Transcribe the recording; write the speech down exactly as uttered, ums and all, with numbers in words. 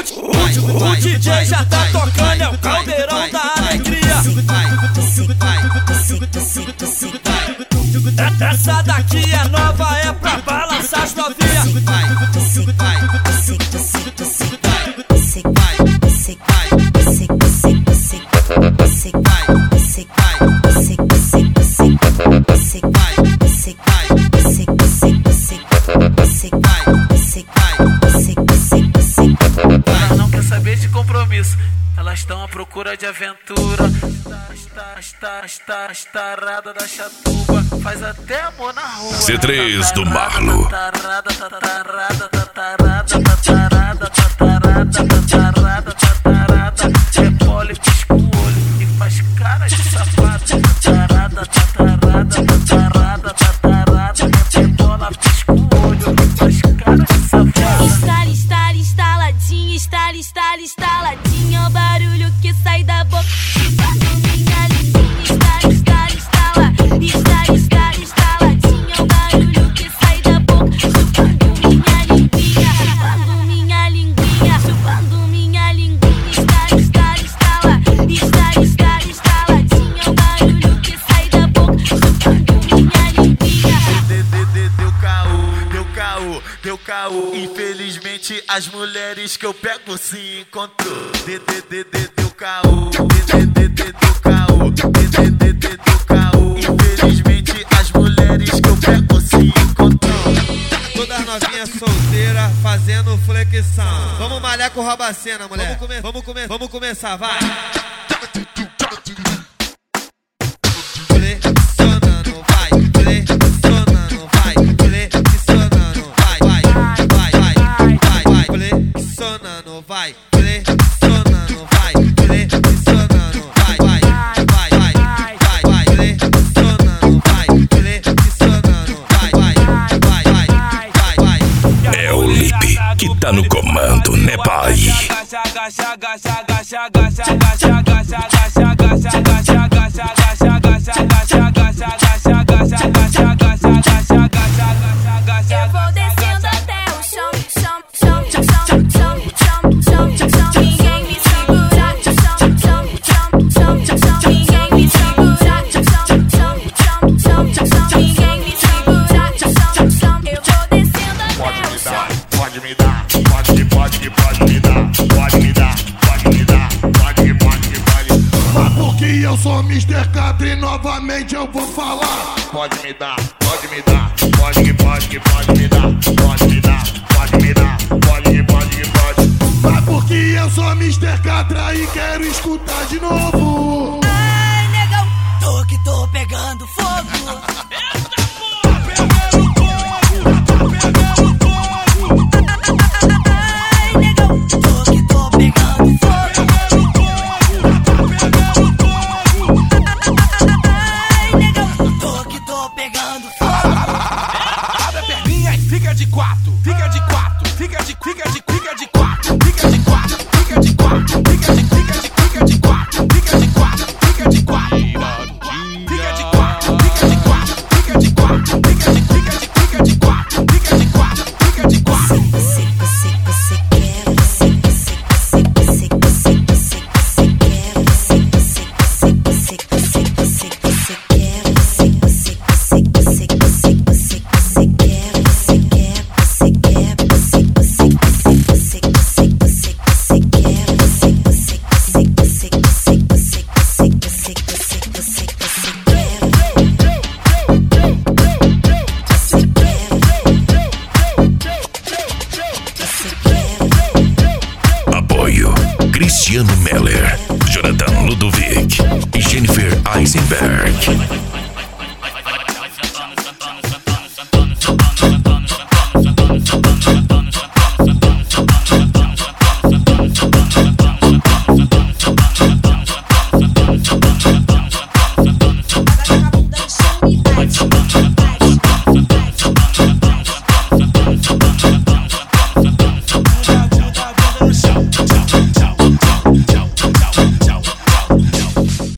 O, o D J já tá tocando, é o caldeirão da alegria. Essa daqui é nova, é pra balançar as novinhas. Elas não quer saber de compromisso, elas estão à procura de aventura. Está, está, está, está, tarada da chatuba, faz até amor na rua. C três do Marlo. Tarada, tarada, tarada, tarada, tarada, tarada, tarada, repole, pisca o olho e faz cara de sapato. Tarada, tarada, tarada, tarada, rebola, pisca o olho e faz cara de sapato. Estala, estala, instaladinha, estala, estala, instaladinha, o barulho que sai da boca. Minha lindinha, estala, estala, estala, estala, estala, instaladinha, o barulho que sai da boca. Chupando minha linguinha, chupando minha linguinha, chupando minha linguinha, estala, estala, estala, estala, estala, instaladinha, o barulho que sai da boca. Chupando minha linguinha. Deu caô, deu caô, deu caô. Infelizmente as mulheres que eu pego se encontrou. Deu caô, deu caô, deu caô. Infelizmente as mulheres que eu pego se encontrou. Todas novinhas solteiras fazendo flexão. Vamos malhar com Robacena, mulher. Vamos, come vamos, come vamos começar, vai. Flexionando, vai, flexionando, vai, flexionando, vai, vai, vai, vai, vai, vai, flexionando, vai, flexionando, vai, flexionando, vai, vai, vai, vai, vai, vai, flexionando, vai, flexionando, vai, vai, vai, vai, vai, vai. É o Lipe que tá no comando, né, pai? Eu vou descendo até o chão, chão, chão, chão, chão, chão, chão, chão, chão. Ninguém me segura, chão, chão, chão, chão, chão. Ninguém me segura, chão, chão, chão, chão, chão. Ninguém me segura, chão, chão. Eu vou descendo até o chão. Pode me dar, pode, pode, pode me dar, pode me dar, pode me dar, pode, pode, pode. Mas porque eu sou mister Catra e novamente eu vou falar. Pode me dar, pode me dar, pode, pode, pode me dar, pode me dar, pode me dar, pode, pode, pode. Mas porque eu sou mister Catra e quero escutar de novo. Ai, negão, tô que tô pegando fogo. Ai, negão, tô que tô pegando fogo. Ai, negão, tô que tô pegando fogo. Abre a perninha e fica de quatro, fica de quatro, fica de, fica de, fica de quatro, fica de quatro, fica de quatro, fica de, fica de, fica de quatro, fica de quatro, fica de quatro, fica de quatro, fica de quatro, fica de quatro, fica de, fica de, fica de quatro, fica de quatro, fica de quatro. Você, você, você quer, você, você, você, você, você, você quer, você, você, você, você, você, você quer, você, você, você, você, você, você, você quer, você quer, você quer, você, você, você, você, você, você, você quer, você, você, você, você, você, você, você, você, você, você Apoio Cristiano Meller, Jonathan Ludovic e Jennifer Eisenberg.